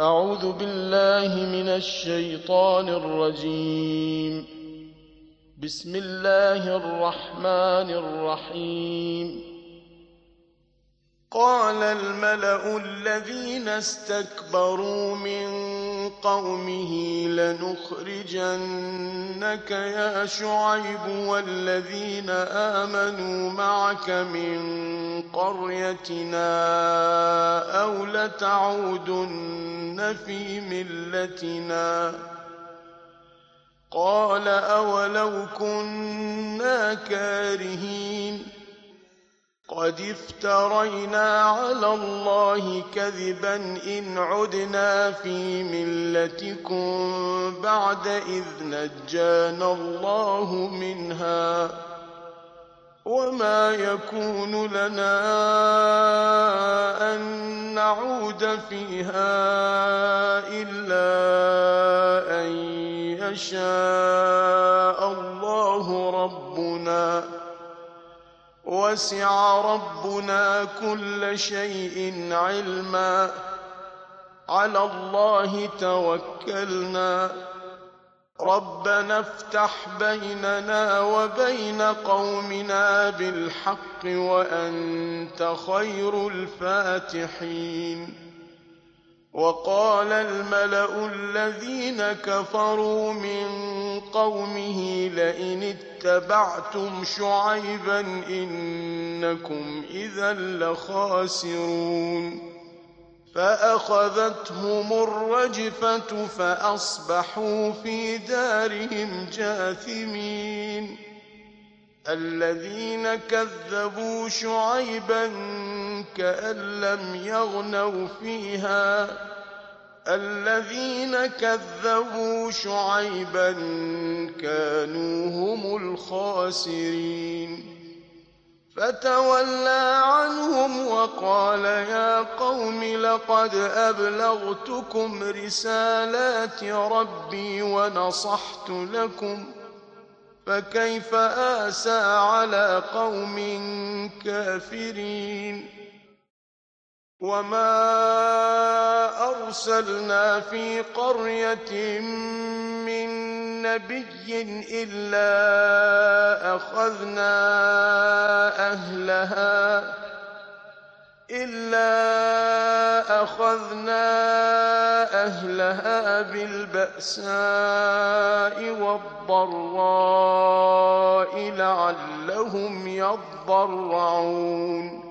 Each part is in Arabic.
أعوذ بالله من الشيطان الرجيم. بسم الله الرحمن الرحيم. قال الملأ الذين استكبروا من قومه لنخرجنك يا شعيب والذين آمنوا معك من قريتنا أو لتعودن في ملتنا. قال أولو كنا كارهين قد افترينا على الله كذبا إن عدنا في ملتكم بعد إذ نجانا الله منها وما يكون لنا أن نعود فيها إلا أن يشاء الله ربنا وسع ربنا كل شيء علما على الله توكلنا ربنا افتح بيننا وبين قومنا بالحق وأنت خير الفاتحين. وقال الملأ الذين كفروا من قومه لئن اتبعتم شعيبا إنكم إذا لخاسرون. فأخذتهم الرجفة فأصبحوا في دارهم جاثمين. الذين كذبوا شعيبا كأن لم يغنوا فيها الذين كذبوا شعيبا كانوا هم الخاسرين. فتولى عنهم وقال يا قوم لقد أبلغتكم رسالات ربي ونصحت لكم فكيف آسى على قوم كافرين. وما أرسلنا في قرية من نبي إلا أخذنا أهلها بالبأساء والضراء لعلهم يضرعون.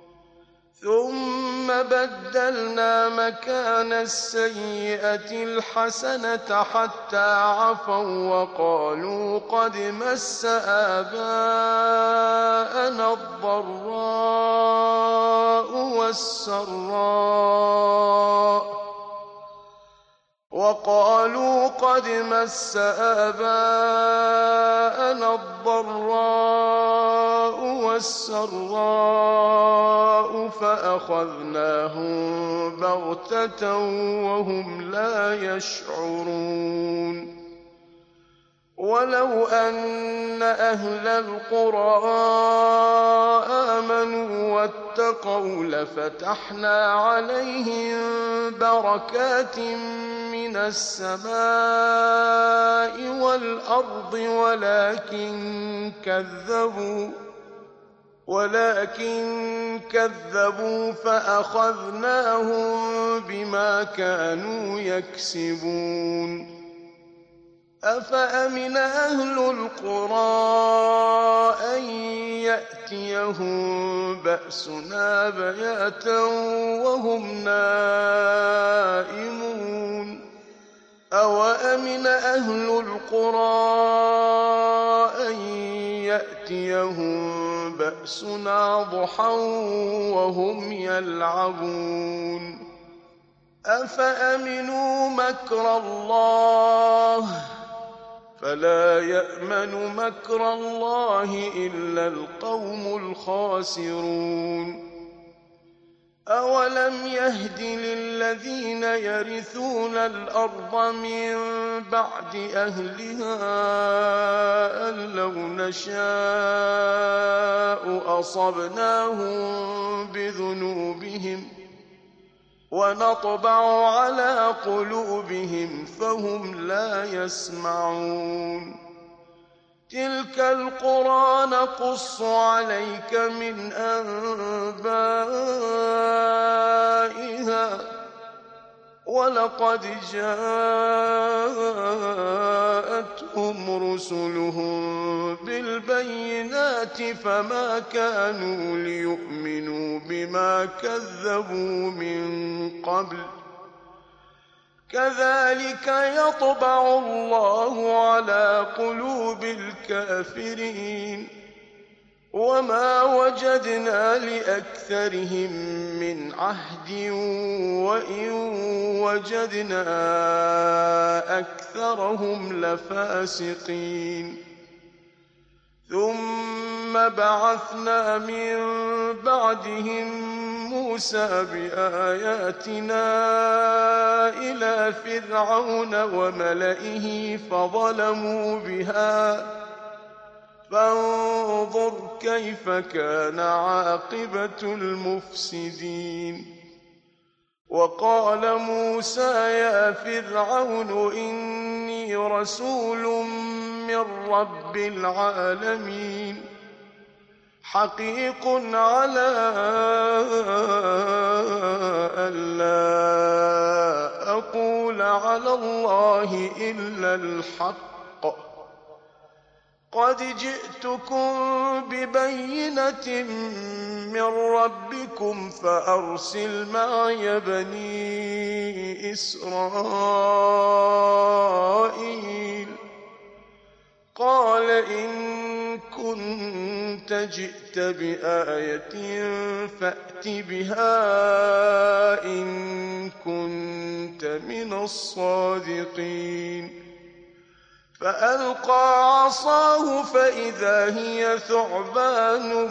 ثم بدلنا مكان السيئة الحسنة حتى عفوا وقالوا قد مس آباءنا الضراء والسراء فأخذناهم بغتة وهم لا يشعرون. ولو أن أهل القرى آمنوا واتقوا لفتحنا عليهم بركات من السماء والأرض ولكن كذبوا فأخذناهم بما كانوا يكسبون. أفأمن أهل القرى أن يأتيهم بأسنا بياتا وهم نائمون. أوأمن أهل القرى أن يأتيهم بأسنا ضحى وهم يلعبون. أفأمنوا مكر الله فلا يأمن مكر الله إلا القوم الخاسرون. أولم يهد للذين يرثون الأرض من بعد أهلها أن لو نشاء أصبناهم بذنوبهم ونطبع على قلوبهم فهم لا يسمعون. تلك القرى نقص عليك من أنبائها ولقد جاءتهم رسلهم بالبينات فما كانوا ليؤمنوا بما كذبوا من قبل كذلك يطبع الله على قلوب الكافرين وما وجدنا لأكثرهم من عهد وإن وجدنا أكثرهم لفاسقين. ثم بعثنا من بعدهم موسى بآياتنا إلى فرعون وملئه فظلموا بها فانظر كيف كان عاقبة المفسدين. وقال موسى يا فرعون إني رسول من رب العالمين حقيق على ألا أقول على الله إلا الحق قد جئتكم ببينة من ربكم فأرسل معي بني إسرائيل. قال إن كنت جئت بآية فأت بها إن كنت من الصادقين. فألقى عصاه فإذا هي ثعبان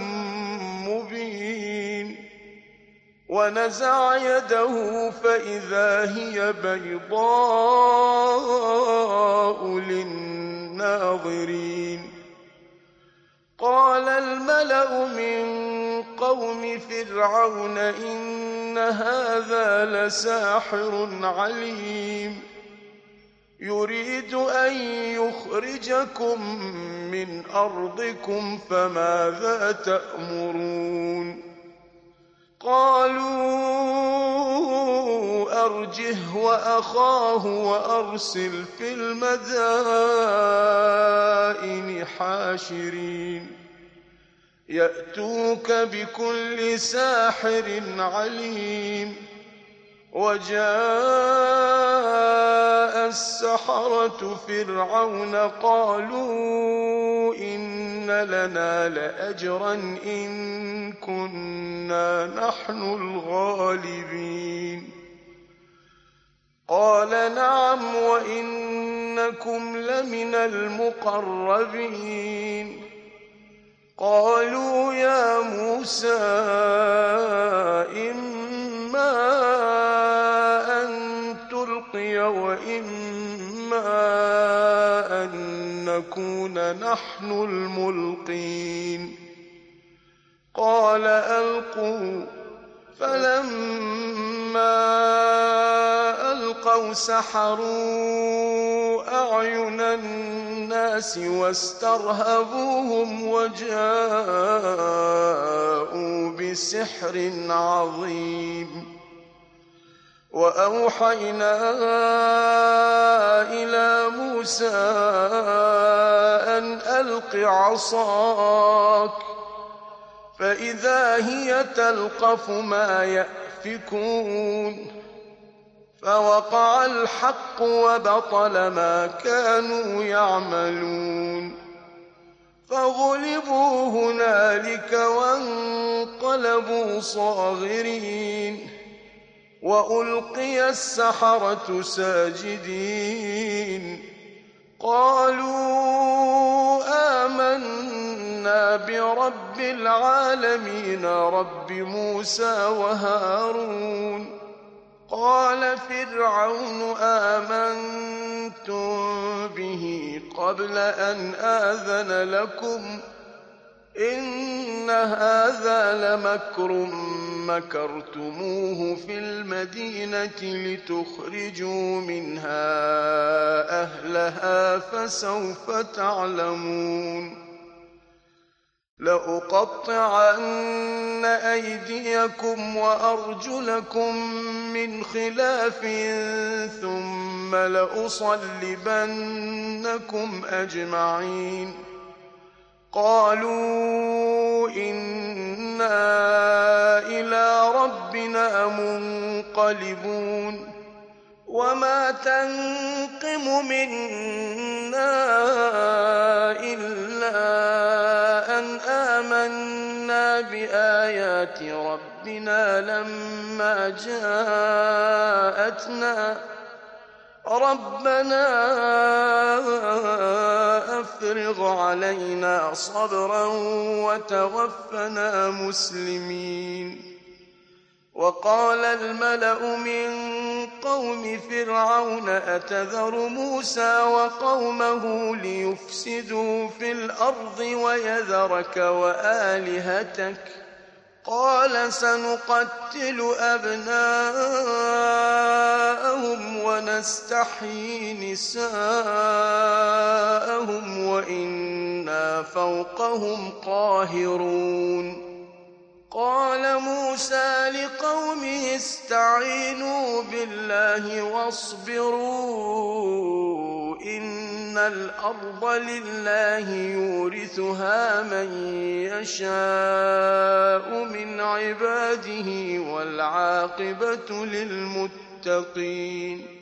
مبين ونزع يده فإذا هي بيضاء للناظرين. قال الملأ من قوم فرعون إن هذا لساحر عليم يريد أن يخرجكم من أرضكم فماذا تأمرون. قالوا أرجه وأخاه وأرسل في المدائن حاشرين يأتوك بكل ساحر عليم. وجاء السحرة فرعون قالوا إن لنا لأجرا إن كنا نحن الغالبين. قال نعم وإنكم لمن المقربين. قالوا يا موسى إما أن تلقي وإما أن نكون نحن الملقين. قال ألقوا فلما ألقوا سحروا أعين الناس واسترهبوهم وجاءوا بسحر عظيم. وأوحينا إلى موسى أن ألق عصاك فإذا هي تلقف ما يأفكون. فوقع الحق وبطل ما كانوا يعملون. فغلبوا هنالك وانقلبوا صاغرين وألقي السحرة ساجدين. قالوا آمنا برب العالمين رب موسى وهارون. قال فرعون آمنتم به قبل أن آذن لكم إن هذا لمكر مكرتموه في المدينة لتخرجوا منها أهلها فسوف تعلمون لأقطعن أيديكم وأرجلكم من خلاف ثم لأصلبنكم أجمعين قالوا إنا إلى ربنا منقلبون وما تنقم منا إلا أن آمنا بآيات ربنا لما جاءتنا ربنا أفرغ علينا صبرا وتوفنا مسلمين وقال الملأ من قوم فرعون أتذر موسى وقومه ليفسدوا في الأرض ويذرك وآلهتك قال سنقتل أبناءهم ونستحيي نساءهم وإنا فوقهم قاهرون قال موسى لقومه استعينوا بالله واصبروا إن الأرض لله يورثها من يشاء من عباده والعاقبة للمتقين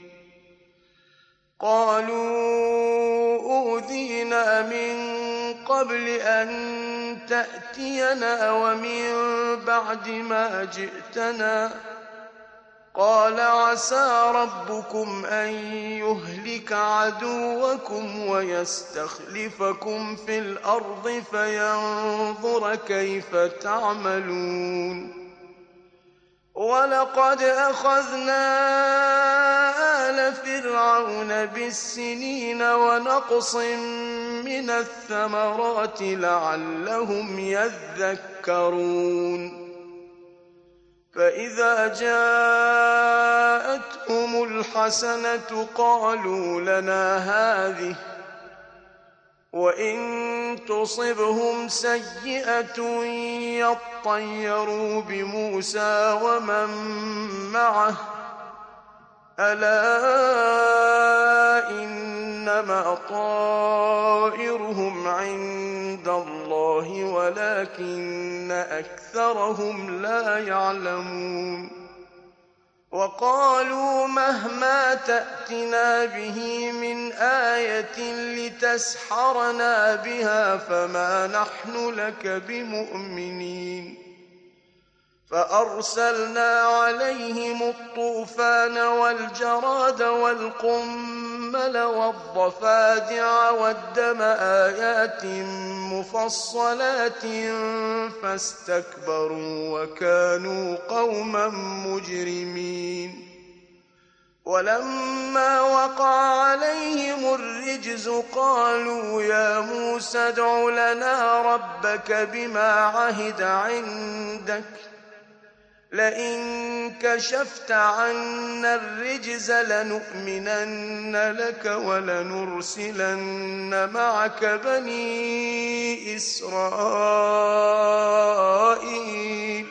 قالوا أوذينا من قبل أن تأتينا ومن بعد ما جئتنا قال عسى ربكم أن يهلك عدوكم ويستخلفكم في الأرض فينظر كيف تعملون ولقد أخذنا آل فرعون بالسنين ونقص من الثمرات لعلهم يذكرون فإذا جاءتهم الحسنة قالوا لنا هذه وإن تصبهم سيئة يطيروا بموسى ومن معه ألا إنما طائرهم عند الله ولكن أكثرهم لا يعلمون وقالوا مهما تأتنا به من آية لتسحرنا بها فما نحن لك بمؤمنين فأرسلنا عليهم الطوفان والجراد والقمل والضفادع والدم آيات مفصلات فاستكبروا وكانوا قوما مجرمين ولما وقع عليهم الرجز قالوا يا موسى ادع لنا ربك بما عهد عندك لئن كشفت عنا الرجز لنؤمنن لك ولنرسلن معك بني إسرائيل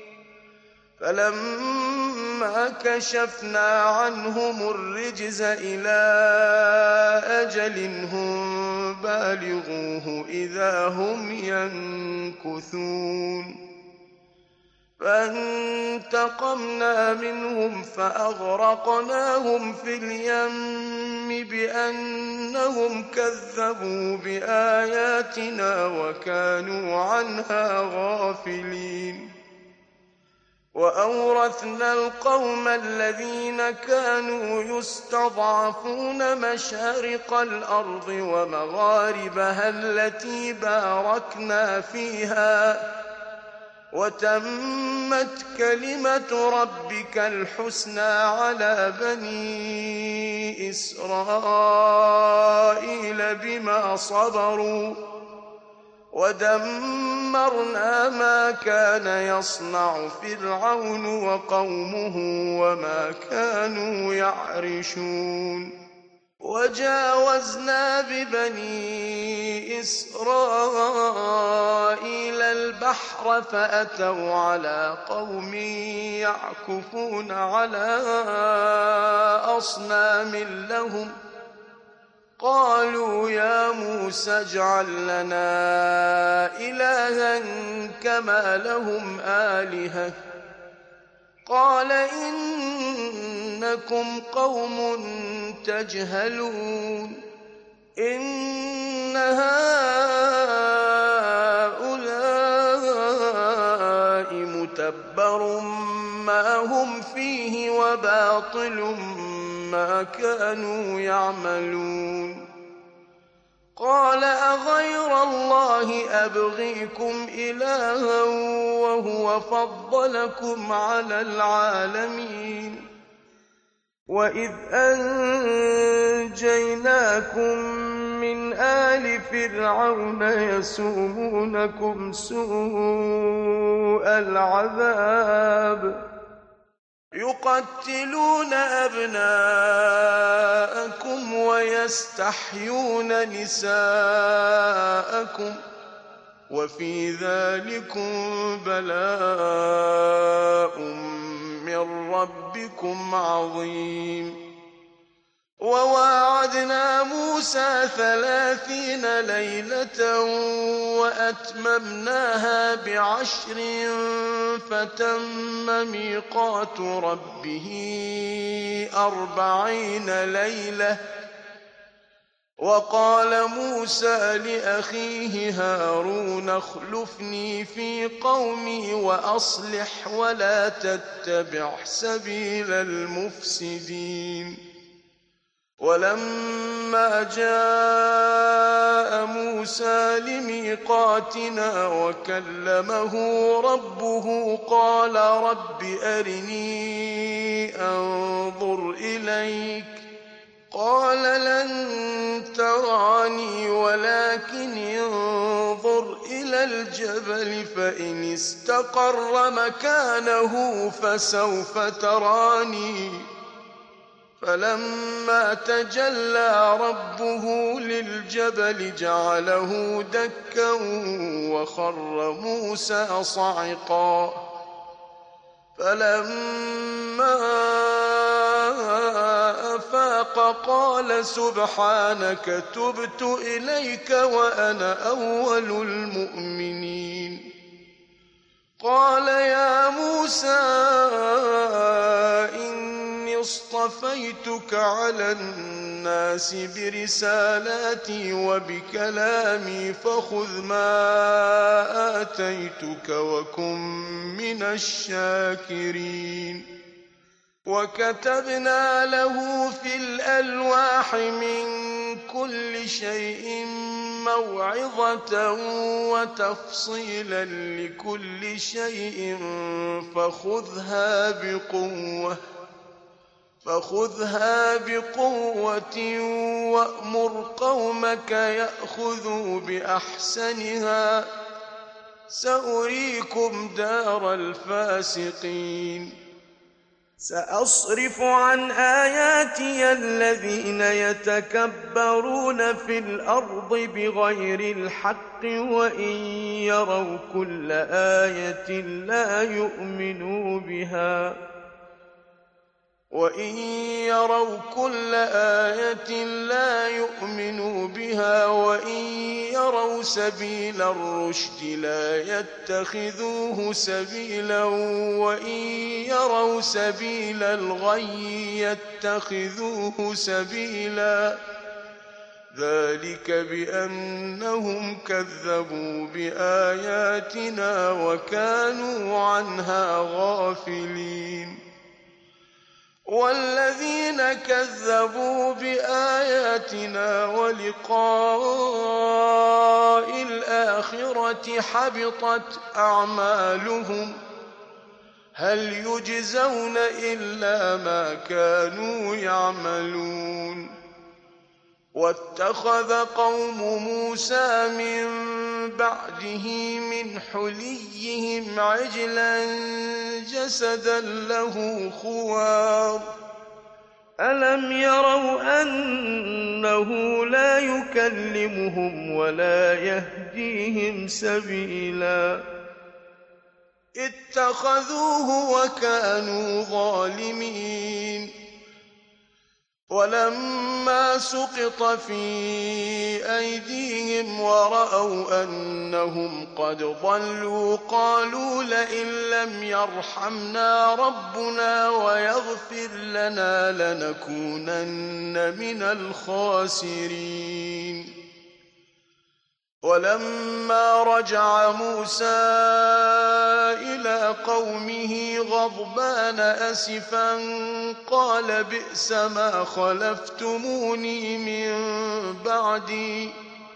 فلما كشفنا عنهم الرجز إلى أجل هم بالغوه إذا هم ينكثون فانتقمنا منهم فأغرقناهم في اليم بأنهم كذبوا بآياتنا وكانوا عنها غافلين وأورثنا القوم الذين كانوا يستضعفون مشارق الأرض ومغاربها التي باركنا فيها وتمت كلمة ربك الحسنى على بني إسرائيل بما صبروا ودمرنا ما كان يصنع فرعون وقومه وما كانوا يعرشون وجاوزنا ببني إسرائيل البحر فأتوا على قوم يعكفون على أصنام لهم قالوا يا موسى اجعل لنا إلها كما لهم آلهة قال إنكم قوم تجهلون إن هؤلاء متبر ما هم فيه وباطل ما كانوا يعملون قال أغير الله أبغيكم إلها وهو فضلكم على العالمين وإذ أنجيناكم من آل فرعون يسومونكم سوء العذاب يقتلون أبناءكم ويستحيون نساءكم وفي ذلكم بلاء من ربكم عظيم وواعدنا موسى 30 ليلة وأتممناها ب10 فتم ميقات ربه 40 ليلة وقال موسى لأخيه هارون اخلفني في قومي وأصلح ولا تتبع سبيل المفسدين ولما جاء موسى لميقاتنا وكلمه ربه قال رب أرني أنظر إليك قال لن تراني ولكن انظر إلى الجبل فإن استقر مكانه فسوف تراني فلما تجلى ربه للجبل جعله دكا وخر موسى صعقا فلما أفاق قال سبحانك تبت إليك وأنا أول المؤمنين قال يا موسى إني اصطفيتك على الناس برسالاتي وبكلامي فخذ ما آتيتك وكن من الشاكرين وكتبنا له في الألواح من كل شيء موعظة وتفصيلا لكل شيء فخذها بقوة وأمر قومك يأخذوا بأحسنها سأريكم دار الفاسقين سأصرف عن آياتي الذين يتكبرون في الأرض بغير الحق وإن يروا كل آية لا يؤمنوا بها وإن يروا سبيل الرشد لا يتخذوه سبيلا وإن يروا سبيل الغي يتخذوه سبيلا ذلك بأنهم كذبوا بآياتنا وكانوا عنها غافلين والذين كذبوا بآياتنا ولقاء الآخرة حبطت أعمالهم هل يجزون إلا ما كانوا يعملون واتخذ قوم موسى من بعده من حليهم عجلا جسدا له خوار ألم يروا أنه لا يكلمهم ولا يهديهم سبيلا اتخذوه وكانوا ظالمين ولما سقط في أيديهم ورأوا أنهم قد ضلوا قالوا لئن لم يرحمنا ربنا ويغفر لنا لنكونن من الخاسرين ولما رجع موسى إلى قومه غضبان أسفا قال بئس ما خلفتموني من بعدي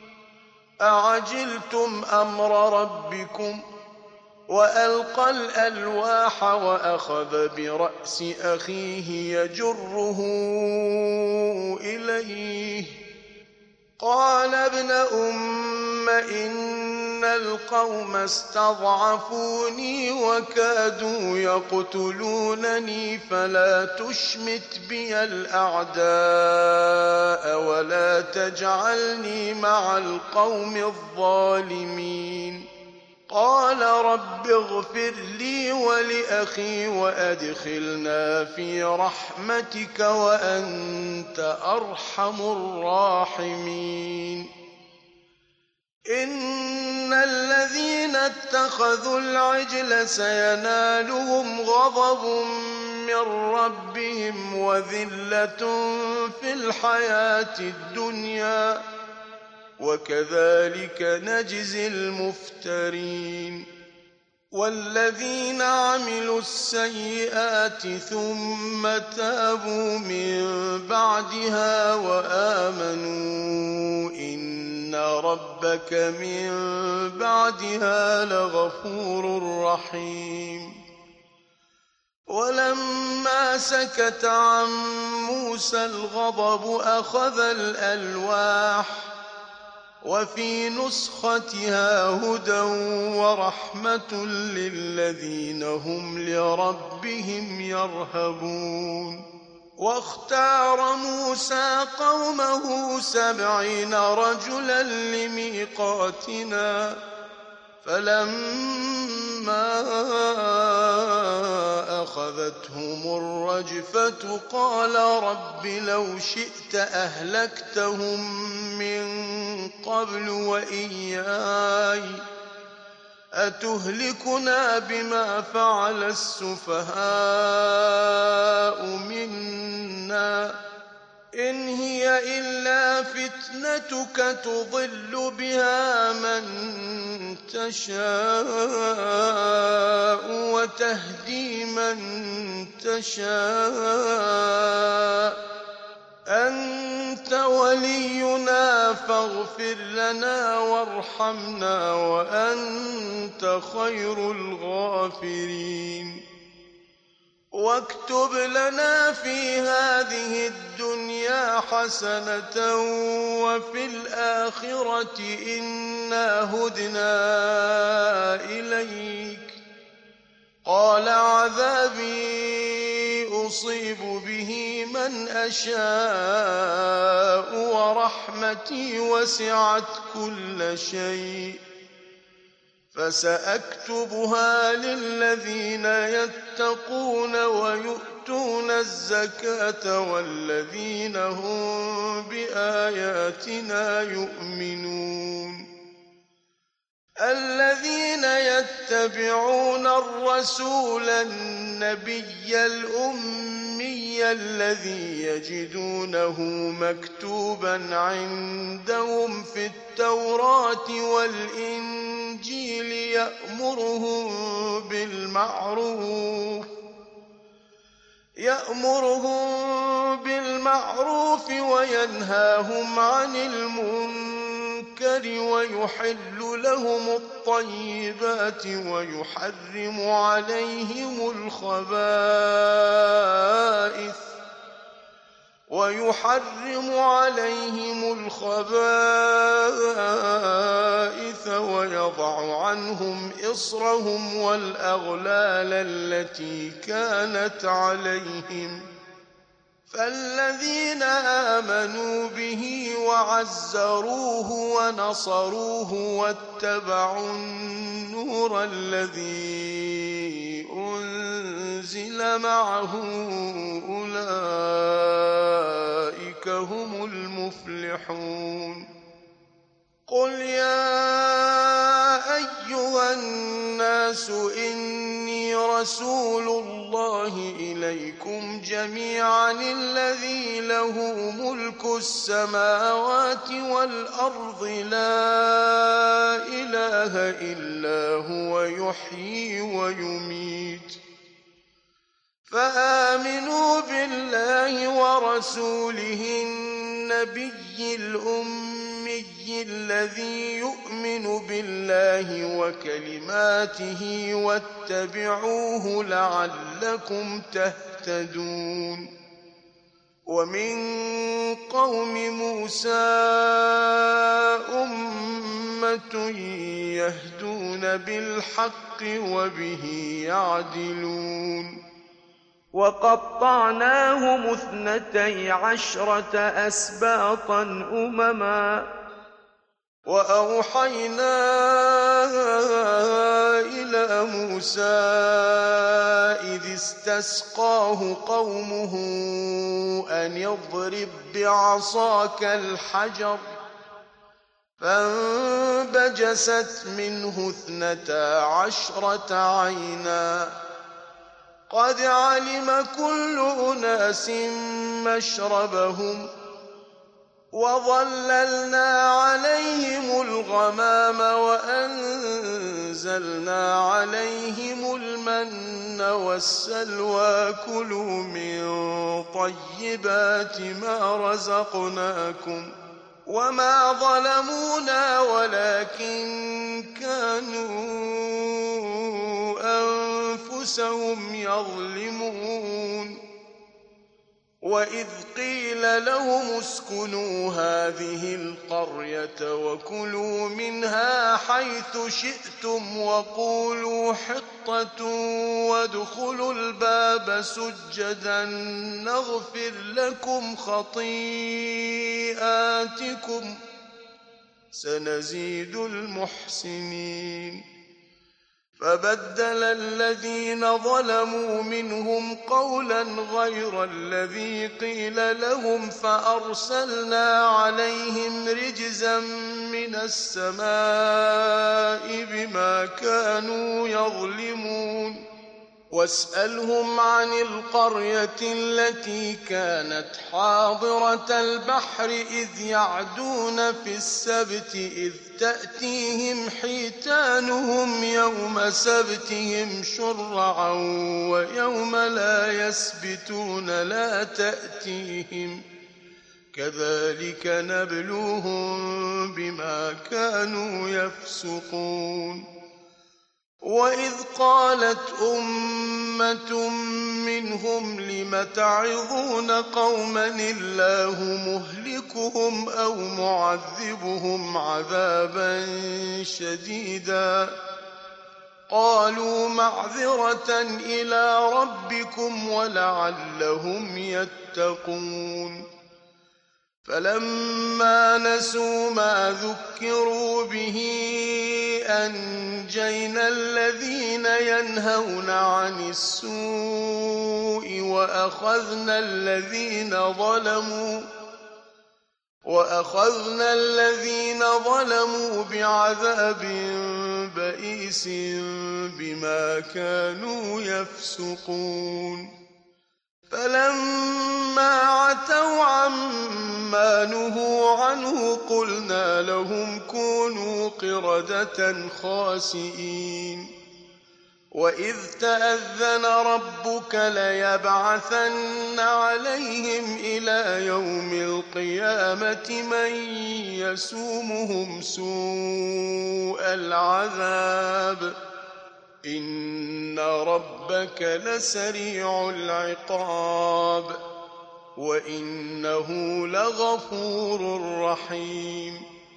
أعجلتم أمر ربكم وألقى الألواح وأخذ برأس أخيه يجره إليه قال ابن أم إن القوم استضعفوني وكادوا يقتلونني فلا تشمت بي الأعداء ولا تجعلني مع القوم الظالمين قال رب اغفر لي ولأخي وأدخلنا في رحمتك وأنت أرحم الراحمين إن الذين اتخذوا العجل سينالهم غضب من ربهم وذلة في الحياة الدنيا وكذلك نجزي المفترين والذين عملوا السيئات ثم تابوا من بعدها وآمنوا إن ربك من بعدها لغفور رحيم ولما سكت عن موسى الغضب أخذ الألواح وفي نسختها هدى ورحمة للذين هم لربهم يرهبون واختار موسى قومه 70 رجلا لميقاتنا فلما أخذتهم الرجفة قال رب لو شئت أهلكتهم من قبل وإياي أتهلكنا بما فعل السفهاء منا إن هي إلا فتنتك تضل بها من تشاء وتهدي من تشاء أنت ولينا فاغفر لنا وارحمنا وأنت خير الغافرين واكتب لنا في هذه الدنيا حسنة وفي الآخرة إنا هدنا إليك قال عذابي أصيب به من أشاء ورحمتي وسعت كل شيء فسأكتبها للذين يتقون ويؤتون الزكاة والذين هم بآياتنا يؤمنون الذين يتبعون الرسول النبي الأمي الذي يجدونه مكتوبا عندهم في التوراة والإنجيل يأمرهم بالمعروف وينهاهم عن المنكر ويحل لهم الطيبات ويحرم عليهم الخبائث ويحرم عليهم الخبائث ويضع عنهم إصرهم والأغلال التي كانت عليهم فالذين آمنوا به وعزروه ونصروه واتبعوا النور الذي أنزل معه أولئك هم المفلحون قل يا أيها الناس إني رسول الله إليكم جميعا الذي له ملك السماوات والأرض لا إله إلا هو يحيي ويميت فآمنوا بالله ورسوله النبي الأمي الذي يؤمن بالله وكلماته واتبعوه لعلكم تهتدون ومن قوم موسى أمة يهدون بالحق وبه يعدلون وقطعناهم 12 أسباطا أمما وأوحينا إلى موسى إذ استسقاه قومه أن اضرب بعصاك الحجر فانبجست منه 12 عينا قد علم كل أناس مشربهم وظللنا عليهم الغمام وأنزلنا عليهم المن والسلوى كلوا من طيبات ما رزقناكم وما ظلمونا ولكن كانوا أنفسهم يظلمون وإذ قيل لهم اسكنوا هذه القرية وكلوا منها حيث شئتم وقولوا حطة وادخلوا الباب سجدا نغفر لكم خطيئاتكم سنزيد المحسنين فبدل الذين ظلموا منهم قولا غير الذي قيل لهم فأرسلنا عليهم رجزا من السماء بما كانوا يظلمون واسألهم عن القرية التي كانت حاضرة البحر إذ يعدون في السبت إذ تأتيهم حيتانهم يوم سبتهم شرعا ويوم لا يسبتون لا تأتيهم كذلك نبلوهم بما كانوا يفسقون وإذ قالت أمة منهم لم تعظون قوما الله مهلكهم أو معذبهم عذابا شديدا قالوا معذرة إلى ربكم ولعلهم يتقون فلما نسوا ما ذكروا به أنجينا الذين ينهون عن السوء وأخذنا الذين ظلموا بعذاب بئيس بما كانوا يفسقون فلما عتوا عما نهوا عنه قلنا لهم كونوا قردة خاسئين وإذ تأذن ربك ليبعثن عليهم إلى يوم القيامة من يسومهم سوء العذاب إن ربك لسريع العقاب وإنه لغفور رحيم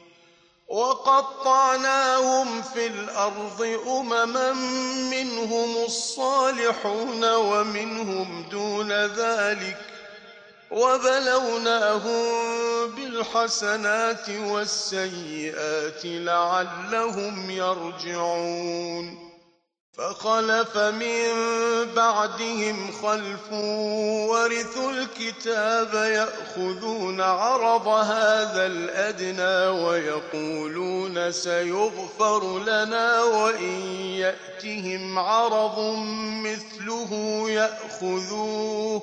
وقطعناهم في الأرض أمما منهم الصالحون ومنهم دون ذلك وبلوناهم بالحسنات والسيئات لعلهم يرجعون فخلف من بعدهم خلف ورثوا الكتاب يأخذون عرض هذا الأدنى ويقولون سيغفر لنا وإن يأتهم عرض مثله يأخذوه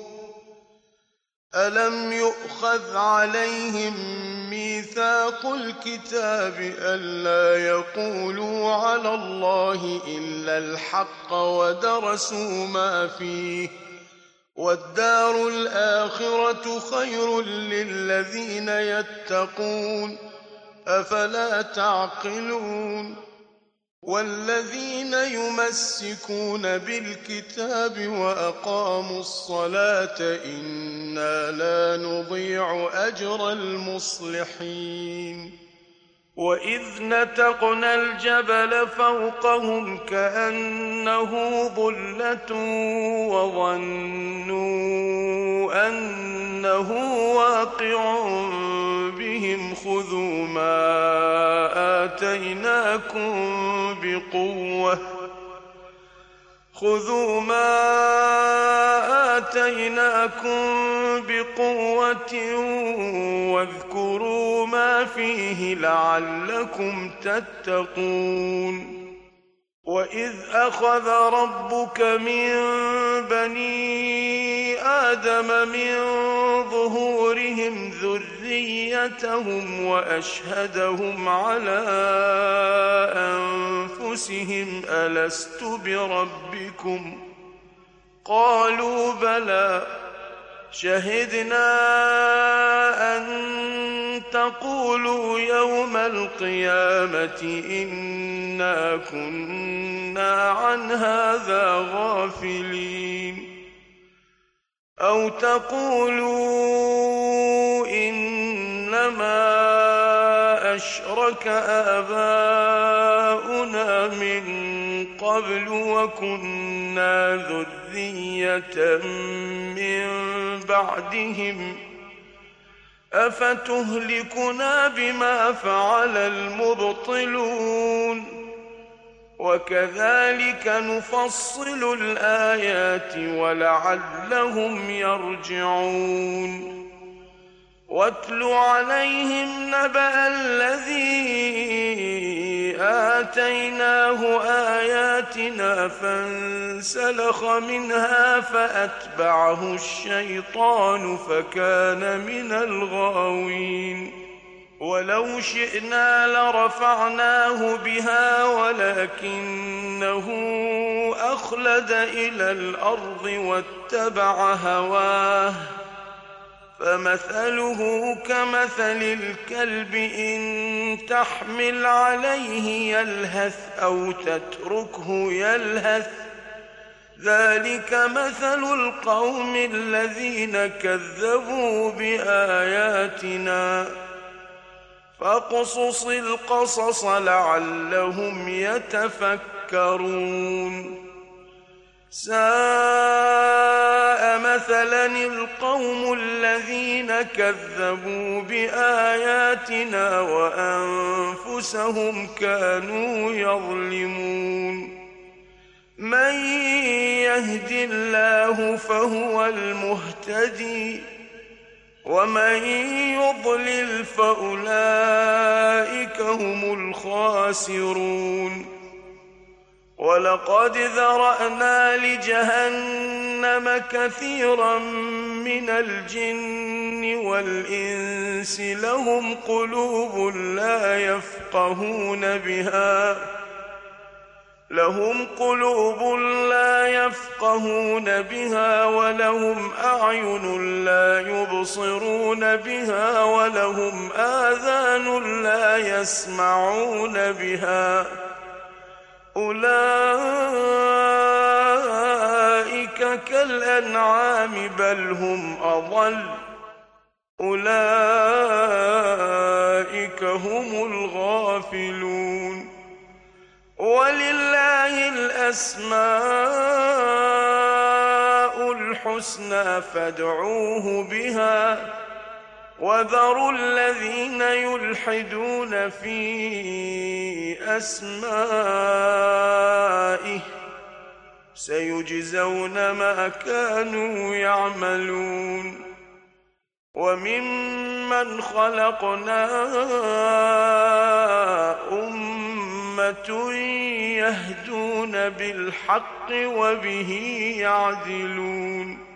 ألم يؤخذ عليهم ميثاق الكتاب ألا يقولوا على الله إلا الحق ودرسوا ما فيه والدار الآخرة خير للذين يتقون أفلا تعقلون والذين يمسكون بالكتاب وأقاموا الصلاة إنا لا نضيع أجر المصلحين وإذ نتقنا الجبل فوقهم كأنه ظلة وظنوا أنه واقع بهم خذوا ما آتيناكم بقوة واذكروا ما فيه لعلكم تتقون وإذ أخذ ربك من بني آدم من ظهورهم ذريتهم وأشهدهم على أنفسهم ألست بربكم قالوا بلى شهدنا أن تقولوا يوم القيامة إنا كنا عن هذا غافلين أو تقولوا إنما أشرك آباؤنا من قبل وكنا ذرية من بعدهم أفتهلكنا بما فعل المبطلون وكذلك نفصل الآيات ولعلهم يرجعون واتل عليهم نبأ الذي آتيناه آياتنا فانسلخ منها فأتبعه الشيطان فكان من الغاوين ولو شئنا لرفعناه بها ولكنه أخلد إلى الأرض واتبع هواه فمثله كمثل الكلب إن تحمل عليه يلهث أو تتركه يلهث ذلك مثل القوم الذين كذبوا بآياتنا فاقصص القصص لعلهم يتفكرون ساء مثلا القوم الذين كذبوا بآياتنا وأنفسهم كانوا يظلمون من يهد الله فهو المهتدي ومن يضلل فأولئك هم الخاسرون ولقد ذرأنا لجهنم كثيرا من الجن والإنس لهم قلوب لا يفقهون بها ولهم أعين لا يبصرون بها ولهم آذان لا يسمعون بها أولئك كالأنعام بل هم أضل أولئك هم الغافلون. ولله الأسماء الحسنى فادعوه بها وذروا الذين يلحدون في أسمائه سيجزون ما كانوا يعملون. وممن خلقنا أمة يهدون بالحق وبه يعدلون.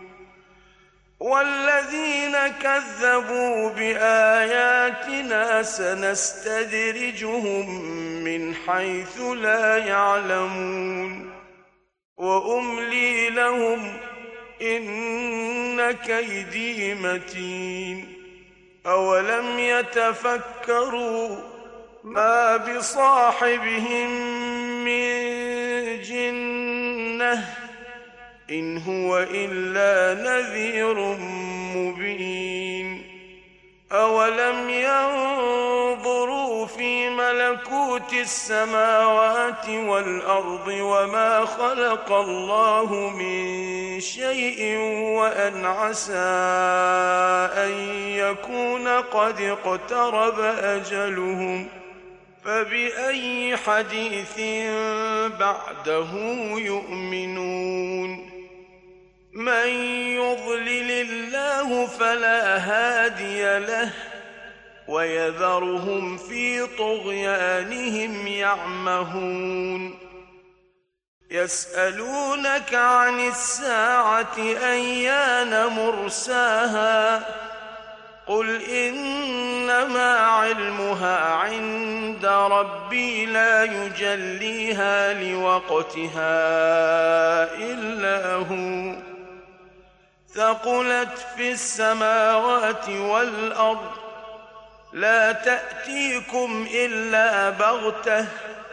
والذين كذبوا بآياتنا سنستدرجهم من حيث لا يعلمون وأملي لهم إن كيدي متين. أولم يتفكروا ما بصاحبهم من جنة إن هو إلا نذير مبين. أولم ينظروا في ملكوت السماوات والأرض وما خلق الله من شيء وأن عسى أن يكون قد اقترب أجلهم فبأي حديث بعده يؤمنون. من يضلل الله فلا هادي له ويذرهم في طغيانهم يعمهون. يسألونك عن الساعة أيان مرساها قل إنما علمها عند ربي لا يجليها لوقتها إلا هو ثقلت في السماوات والأرض لا تأتيكم إلا بغتة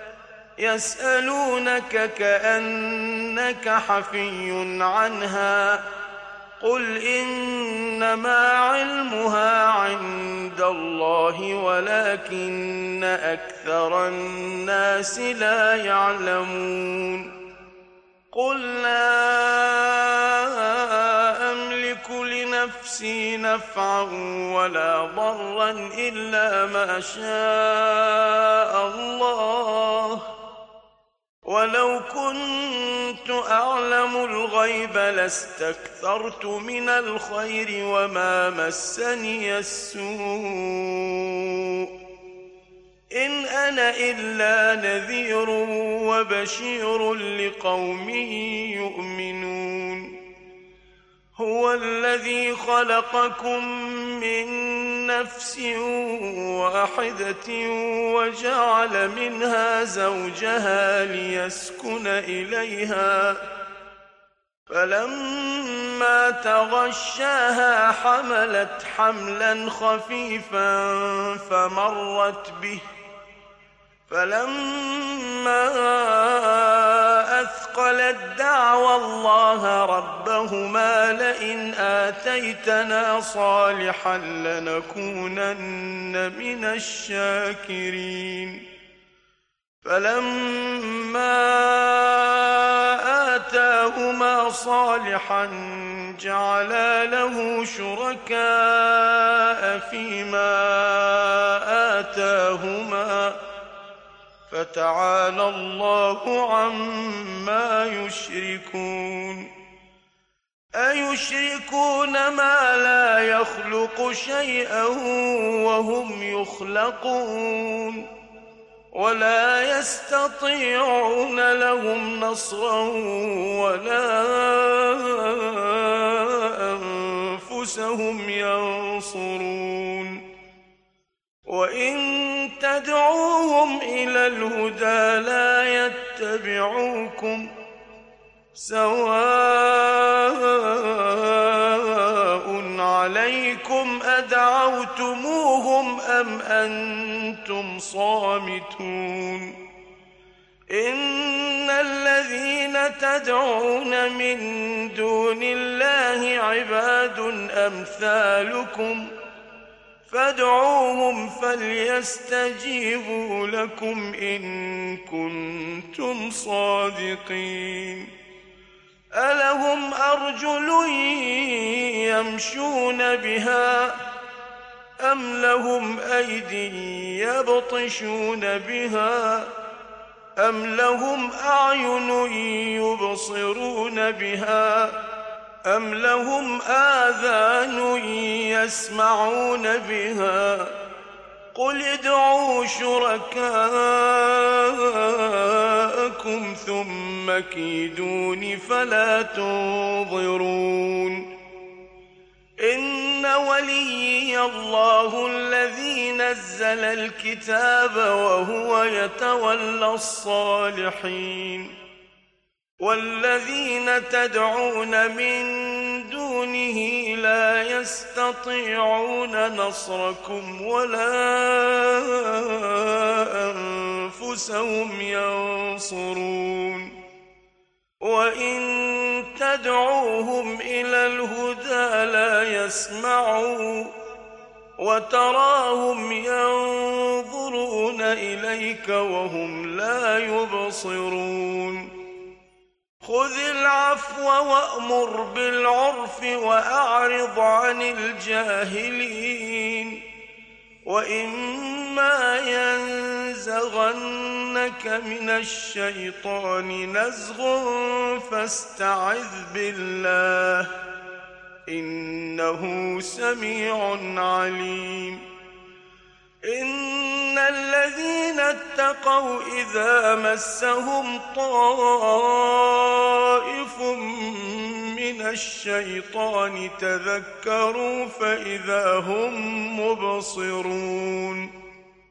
يسألونك كأنك حفي عنها قل إنما علمها عند الله ولكن أكثر الناس لا يعلمون. قل لا أملك لنفسي نفعا ولا ضرا إلا ما شاء الله ولو كنت أعلم الغيب لاستكثرت من الخير وما مسني السوء إن أنا إلا نذير وبشير لقوم يؤمنون. هو الذي خلقكم من نفس واحدة وجعل منها زوجها ليسكن إليها فلما تغشاها حملت حملا خفيفا فمرت به فلما أثقلت دعوى الله ربهما لئن آتيتنا صالحا لنكونن من الشاكرين. فلما آتاهما صالحا جعلا له شركاء فيما آتاهما فتعالى الله عما يشركون. أيشركون ما لا يخلق شيئا وهم يخلقون ولا يستطيعون لهم نصرا ولا أنفسهم ينصرون. وإن تدعوهم إلى الهدى لا يتبعوكم سواء عليكم أدعوتموهم أم أنتم صامتون. إن الذين تدعون من دون الله عباد أمثالكم فادعوهم فليستجيبوا لكم إن كنتم صادقين ألهم أرجل يمشون بها أم لهم أيدي يبطشون بها أم لهم أعين يبصرون بها أم لهم آذان يسمعون بها قل ادعوا شركاءكم ثم كيدون فلا تنظرون إن وليي الله الذي نزل الكتاب وهو يتولى الصالحين والذين تدعون من دونه لا يستطيعون نصركم ولا أنفسهم ينصرون وإن تدعوهم إلى الهدى لا يسمعوا وتراهم ينظرون إليك وهم لا يبصرون خذ العفو وأمر بالعرف وأعرض عن الجاهلين وإما ينزغنك من الشيطان نزغ فاستعذ بالله إنه سميع عليم إن الذين اتقوا إذا مسهم طائف من الشيطان تذكروا فإذا هم مبصرون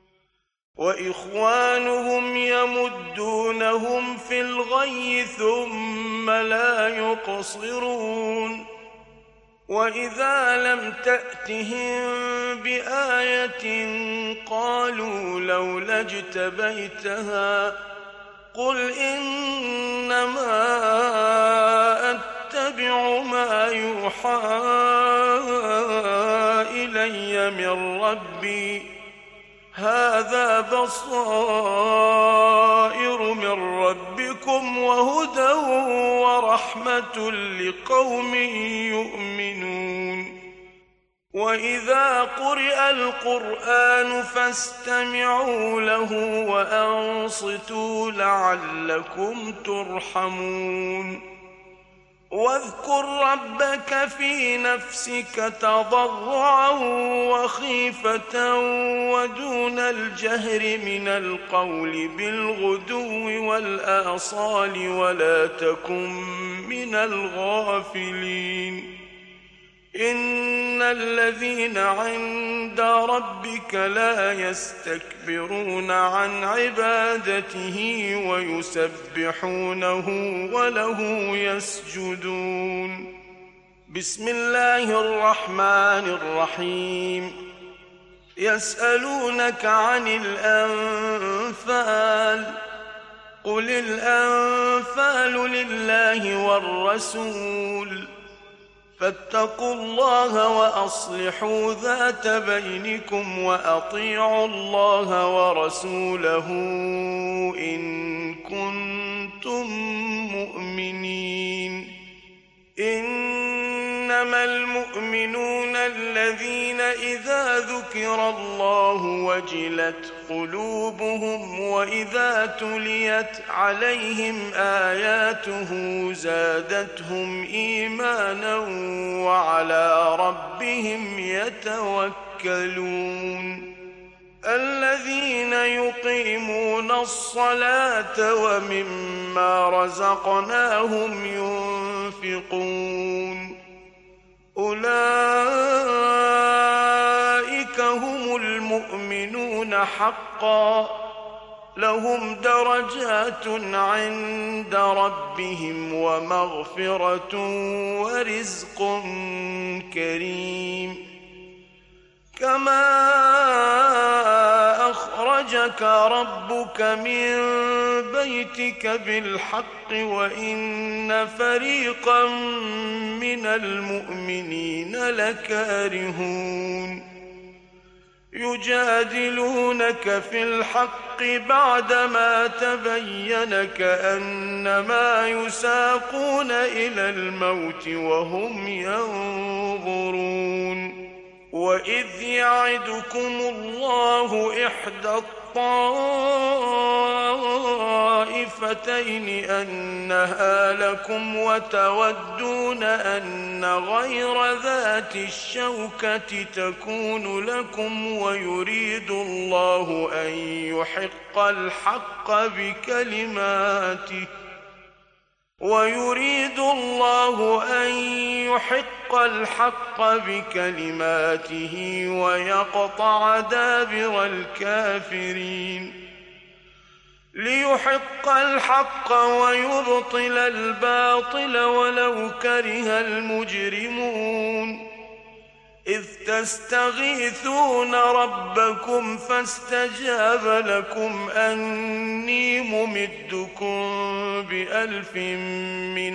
وإخوانهم يمدونهم في الغي ثم لا يقصرون وإذا لم تأتهم بآية قالوا لولا اجتبيتها قل إنما أتبع ما يوحى إلي من ربي هذا بصائر من ربكم وهدى ورحمة لقوم يؤمنون وإذا قرئ القرآن فاستمعوا له وأنصتوا لعلكم ترحمون واذكر ربك في نفسك تضرعا وخيفة ودون الجهر من القول بالغدو والآصال ولا تكن من الغافلين إن الذين عند ربك لا يستكبرون عن عبادته ويسبحونه وله يسجدون بسم الله الرحمن الرحيم يسألونك عن الأنفال قل الأنفال لله والرسول فاتقوا الله وأصلحوا ذات بينكم وأطيعوا الله ورسوله إن كنتم مؤمنين إنما المؤمنون الذين إذا ذكر الله وجلت قلوبهم وإذا تليت عليهم آياته زادتهم إيمانا وعلى ربهم يتوكلون الذين يقيمون الصلاة ومما رزقناهم ينفقون أولئك هم المؤمنون حقا لهم درجات عند ربهم ومغفرة ورزق كريم كما أخرجك ربك من بيتك بالحق وإن فريقا من المؤمنين لكارهون يجادلونك في الحق بعدما تبين كأنما يساقون إلى الموت وهم ينظرون وإذ يعدكم الله إحدى الطائفتين أنها لكم وتودون أن غير ذات الشوكة تكون لكم ويريد الله أن يحق الحق بكلماته ويقطع دابر الكافرين ليحق الحق ويبطل الباطل ولو كره المجرمون إذ تستغيثون ربكم فاستجاب لكم أني ممدكم ب1000 من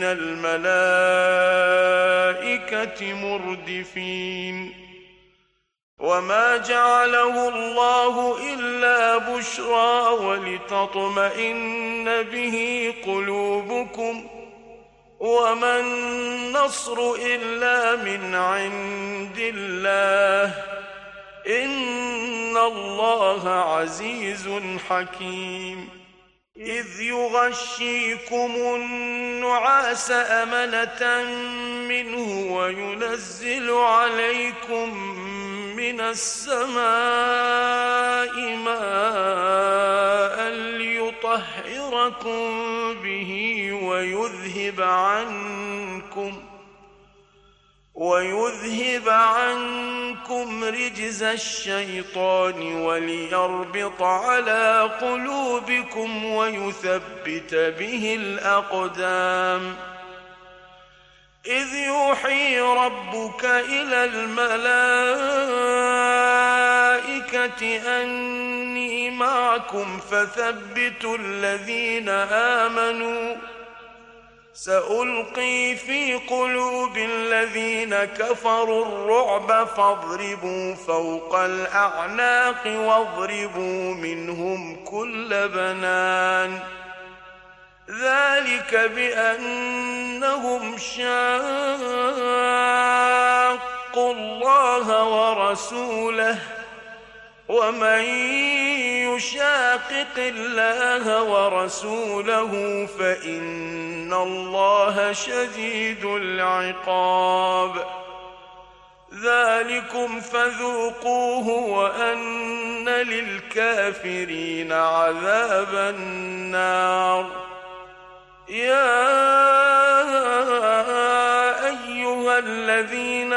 الملائكة مردفين وما جعله الله إلا بشرى ولتطمئن به قلوبكم وما النصر إلا من عند الله إن الله عزيز حكيم إذ يغشيكم النعاس أمنة منه وينزل عليكم من السماء ماء ليطهركم به ويذهب عنكم رجز الشيطان وليربط على قلوبكم ويثبت به الأقدام إذ يوحي ربك إلى الملائكة أني معكم فثبتوا الذين آمنوا سألقي في قلوب الذين كفروا الرعب فاضربوا فوق الأعناق واضربوا منهم كل بنان ذلك بأنهم شاقوا الله ورسوله ومن يشاقق الله ورسوله فإن الله شديد العقاب ذلكم فذوقوه وأن للكافرين عذاب النار يا أيها الذين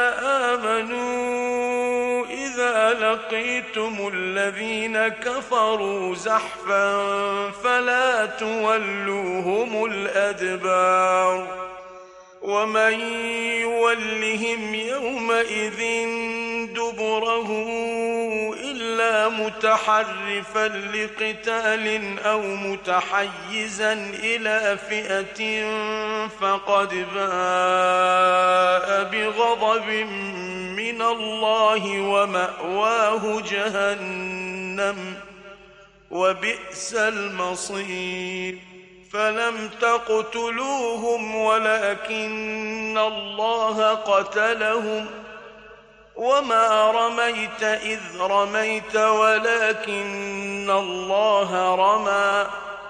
آمنوا إذا لقيتم الذين كفروا زحفا فلا تولوهم الأدبار ومن يولهم يومئذ دبره إلا متحرفا لقتال أو متحيزا إلى فئة فقد باء بغضب من الله ومأواه جهنم وبئس المصير فلم تقتلوهم ولكن الله قتلهم وما رميت إذ رميت ولكن الله رمى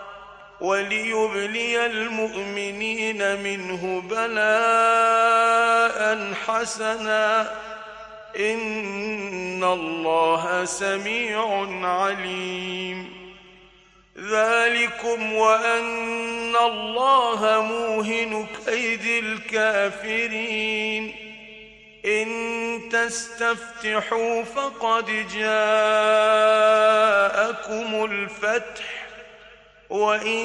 وليبلي المؤمنين منه بلاء حسنا إن الله سميع عليم ذلكم وأن الله موهن كيد الكافرين إن تستفتحوا فقد جاءكم الفتح وإن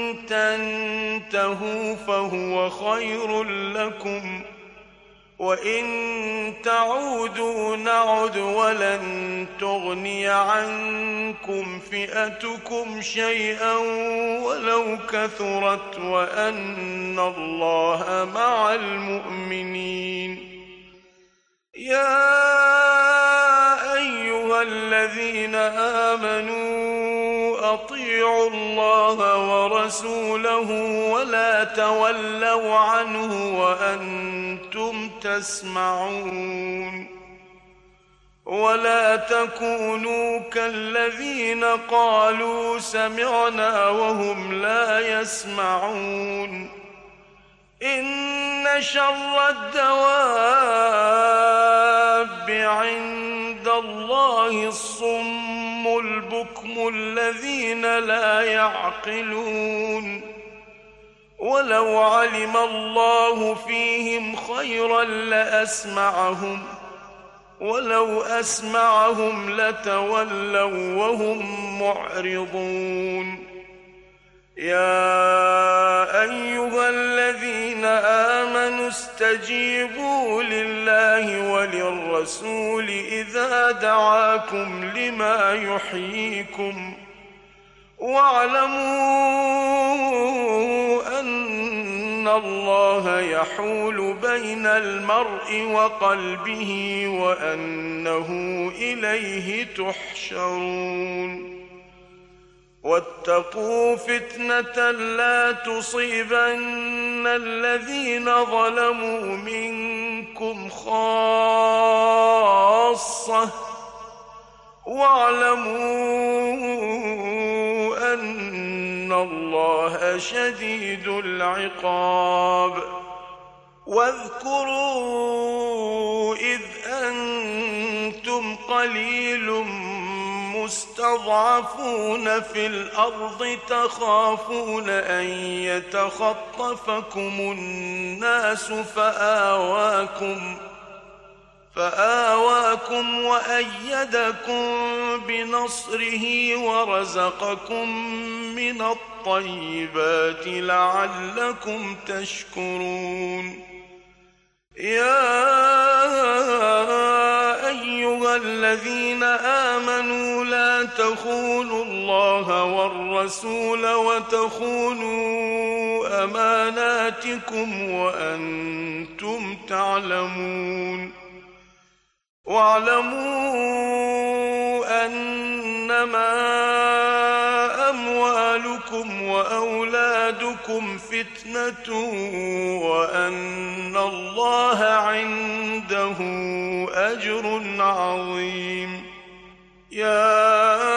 تنتهوا فهو خير لكم وإن تعودوا نعد ولن تغني عنكم فئتكم شيئا ولو كثرت وأن الله مع المؤمنين يا أيها أيها الذين آمنوا أطيعوا الله ورسوله ولا تولوا عنه وأنتم تسمعون ولا تكونوا كالذين قالوا سمعنا وهم لا يسمعون إن شر الدواب عند الله الصم البكم الذين لا يعقلون ولو علم الله فيهم خيرا لأسمعهم ولو أسمعهم لتولوا وهم معرضون يا أيها الذين آمنوا استجيبوا لله وللرسول إذا دعاكم لما يحييكم واعلموا أن الله يحول بين المرء وقلبه وأنه إليه تحشرون واتقوا فتنة لا تصيبن الذين ظلموا منكم خاصة واعلموا أن الله شديد العقاب واذكروا إذ أنتم قليل مستضعفون في الأرض تخافون أن يتخطفكم الناس فآواكم وأيدكم بنصره ورزقكم من الطيبات لعلكم تشكرون يا أيها الذين آمنوا لا تخونوا الله والرسول وتخونوا أماناتكم وأنتم تعلمون واعلموا أنما أموالكم وأولادكم فتنة وأن الله عنده أجر عظيم يا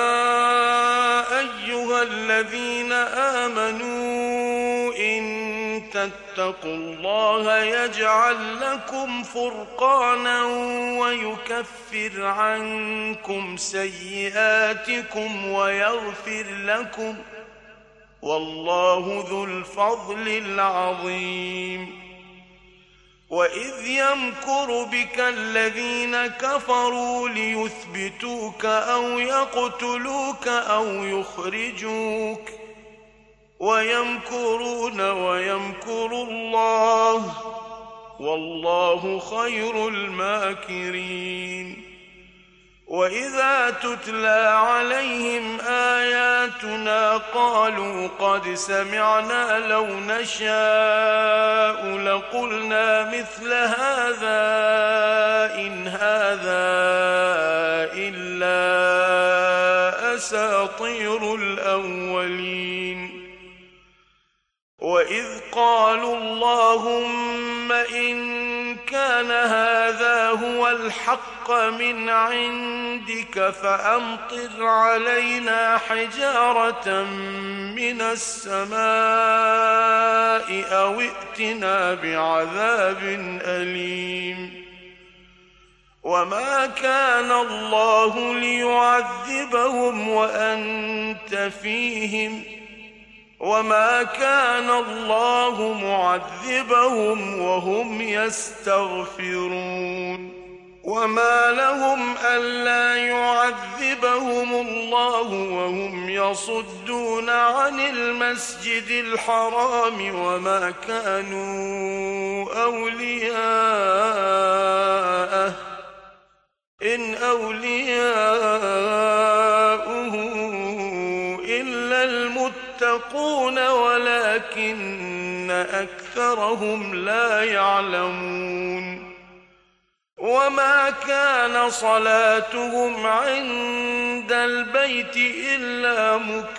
أيها الذين آمنوا إن تتقوا الله يجعل لكم فرقانا ويكفر عنكم سيئاتكم ويغفر لكم والله ذو الفضل العظيم وإذ يمكر بك الذين كفروا ليثبتوك أو يقتلوك أو يخرجوك ويمكرون ويمكر الله والله خير الماكرين وإذا تتلى عليهم آياتنا قالوا قد سمعنا لو نشاء لقلنا مثل هذا إن هذا إلا أساطير الأولين وإذ قالوا اللهم إن كان هذا هو الحق من عندك فأمطر علينا حجارة من السماء أو ائتنا بعذاب أليم وما كان الله ليعذبهم وأنت فيهم وما كان الله معذبهم وهم يستغفرون وما لهم ألا يعذبهم الله وهم يصدون عن المسجد الحرام وما كانوا أولياءه إن أولياؤه إلا المتقون ولكن أكثرهم لا يعلمون وما كان صلاتهم عند البيت إلا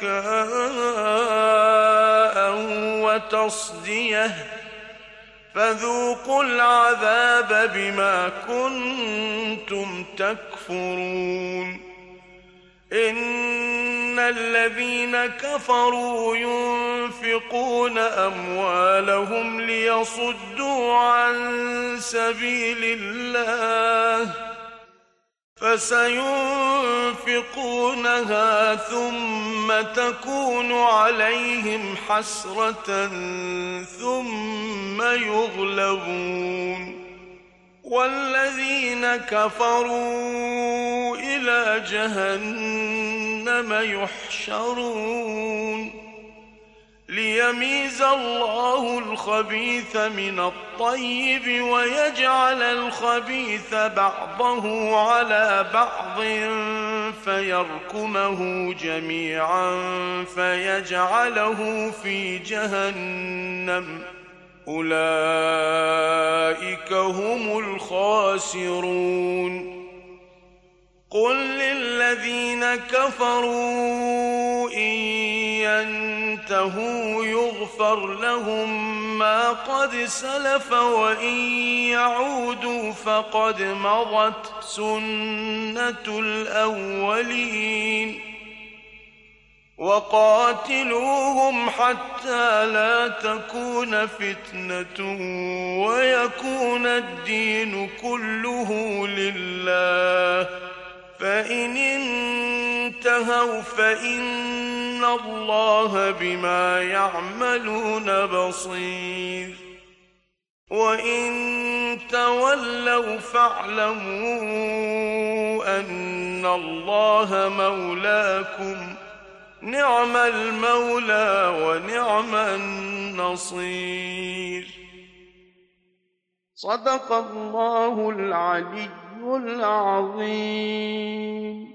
مكاء وتصدية فذوقوا العذاب بما كنتم تكفرون إن الذين كفروا ينفقون أموالهم ليصدوا عن سبيل الله فسينفقونها ثم تكون عليهم حسرة ثم يغلبون والذين كفروا إلى جهنم يحشرون ليميز الله الخبيث من الطيب ويجعل الخبيث بعضه على بعض فيركمه جميعا فيجعله في جهنم أولئك هم الخاسرون قل للذين كفروا إن ينتهوا يغفر لهم ما قد سلف وإن يعودوا فقد مضت سنة الأولين وقاتلوهم حتى لا تكون فتنة ويكون الدين كله لله فإن انتهوا فإن الله بما يعملون بصير وإن تولوا فاعلموا أن الله مولاكم نعم المولى ونعم النصير صدق الله العلي العظيم.